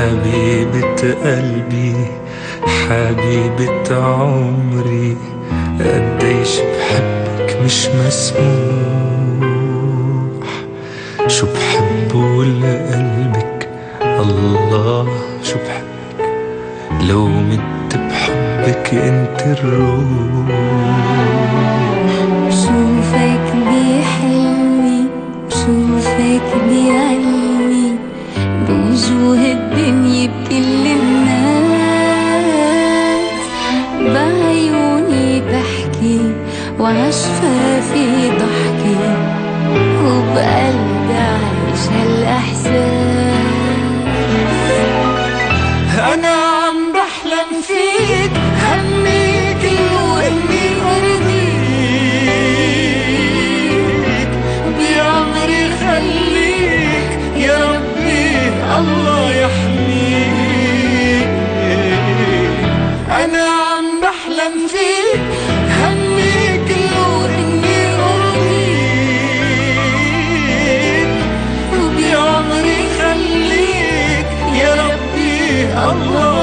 حبيبة قلبي، حبيبة عمري، قديش بحبك مش مسموح. شو بحبه لقلبك الله، شو بحبك لو مت بحبك انت الروح. بشوفك بحلمي، بشوفك بعلمي، بوجوه الدنيا بكل الناس، بعيوني بحكي وعشفافي ضحكي، وبقلبي عايش هالإحساس. أنا عم بحلم فيك، همي كله إني أرضيك، بعمري خليك يا ربي الله يحميك. أنا عم بحلم فيك، همي كله إني أرضيك، وبعمري خليك يا ربي الله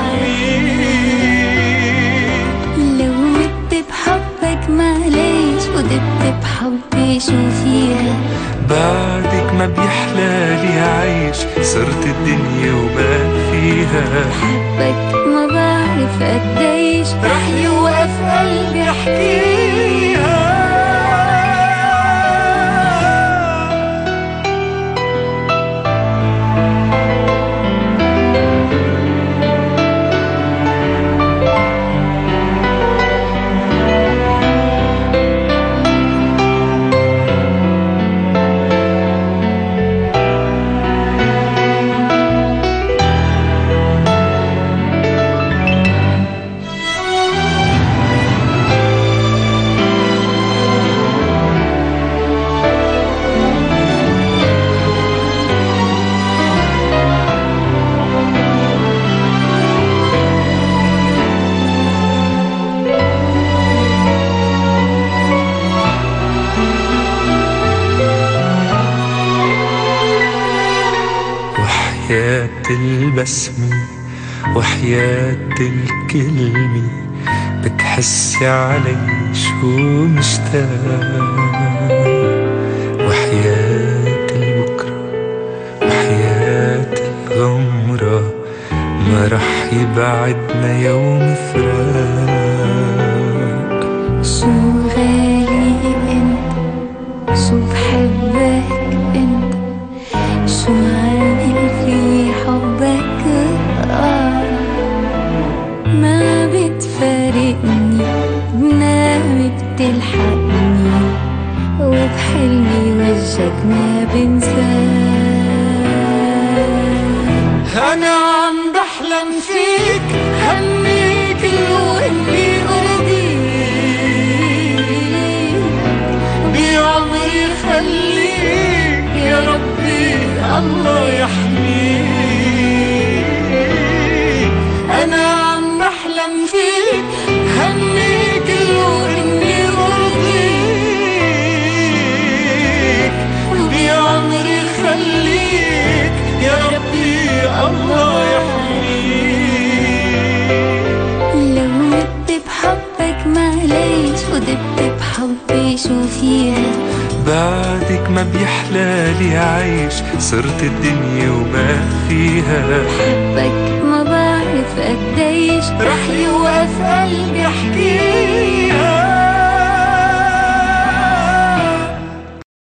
يحميك. لو مت بحبك معليش، ودبت بحبي شو فيها، بعدك ما بيحلالي عيش، صرت الدنيا وما فيها. بحبك ما بعرف قديش، رح يوقف قلبي احكيها. وحياة البسمة وحياة الكلمة، بتحسي علي شو مشتاق. وحياة البكرة وحياة الغمرة، ما رح يبعدنا يوم فراق. شو غالي انت، شو بحبك انت، شو عامل في حبك ما بتفارقني، بنامي بتلحقني، وبحلمي وجهك ما بنساك. أنا عم بحلم فيك، همي كله إني أرضيك، بعمري خليك يا ربي الله يحميك. أنا عم بحلم فيك، همي كله إني أرضيك، بعمري خليك يا ربي الله يحميك. لو مت بحبك معليش، ودبت بحبي شو فيها، بعدك ما بيحلالي عيش، صرت الدنيا وما فيها. بحبك ما بعرف قديش، رح